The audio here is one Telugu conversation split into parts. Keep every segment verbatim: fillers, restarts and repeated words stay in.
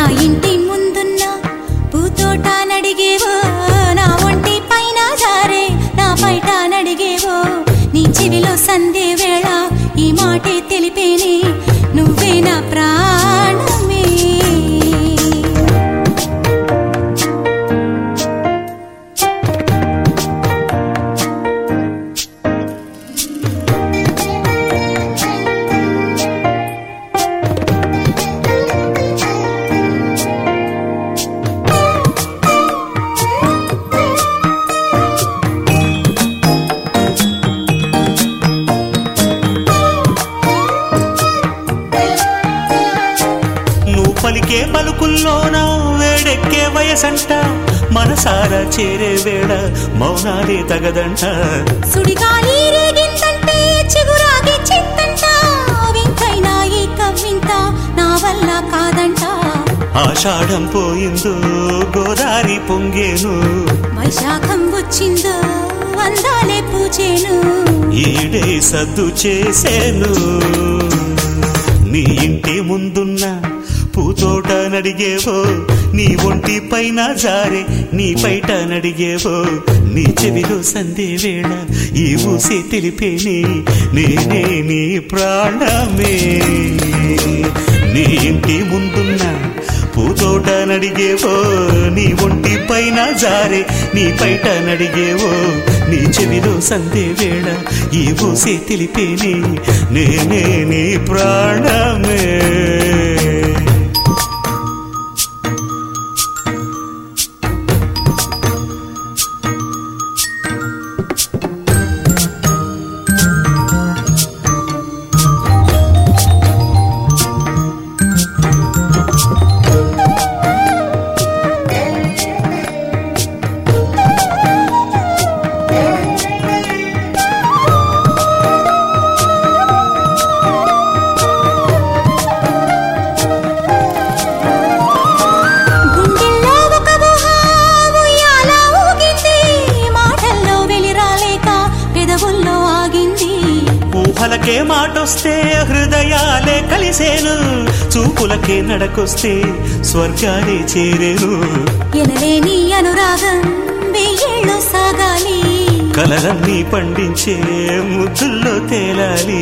ఇంటి ముందున్న పూతోట నడిగేవో నా ఒంటి పైన జారే నా బయట నడిగేవో నీ చెవిలో సందే వేళ ఈ మాటే తెలిపేనే నువ్వే నా ప్రాణమే పలికే పలుకుల్లోన వేడెక్కే వయసంట మనసారా చేరే వేళ మౌనాలే తగదంట సుడిగాలి రేగిందంటే చిగురాగి చింతంట వింతైనా ఈ కవ్వింత నా వల్ల కాదంట ఆషాఢం పోయిందో గోదారి పొంగేను వైశాఖం వచ్చిందో వందాలే పూజేను ఈడే సద్దు చేసేను నీ ఇంటి ముందున్న పూతోట నడిగేవో నీ ఒంటి పైన జారే నీ బయట నడిగేవో నీ చెవిలో సందే వేళ ఈ ఊసే తెలిపేనే నేనే నీ ప్రాణమే నీ ఇంటి ముందున్న పూతోట నడిగేవో నీ ఒంటి పైన జారే నీ బయట నడిగేవో నీ చెవిలో సందే వేళ ఈ ఊసే తెలిపేనే నేనే నీ ప్రాణమే ఊహలకే మాటొస్తే హృదయాలే కలిసేను చూపులకే నడకొస్తే స్వర్గాలే చేరేను ఎనలేని అనురాగం వెయ్యేళ్ళు సాగాలి కలలన్నీ పండించే ముద్దుల్లో తేలాలి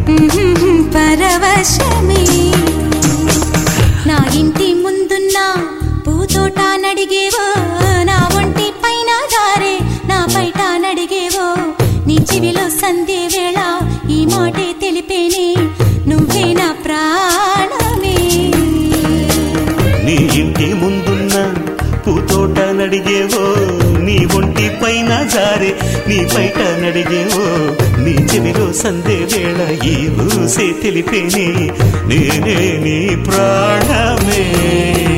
పరవశమే నా ఇంటి ముందున్న పూతోట నడిగేవో నా ఒంటి పైన జారే నా బయట నడిగేవో నీ చెవిలో సందే వేళ ఈ మాటే తెలిపేనే నువ్వే నా ప్రాణమే నీ ఇంటి ముందున్న పూతోట నడిగేవో నీ ఒంటి పైన జారే నీ బయట నడిగేవో నీ చెవిలో సందే వేళ ఈ ఊసే తెలిపేనే నేనే నీ ప్రాణమే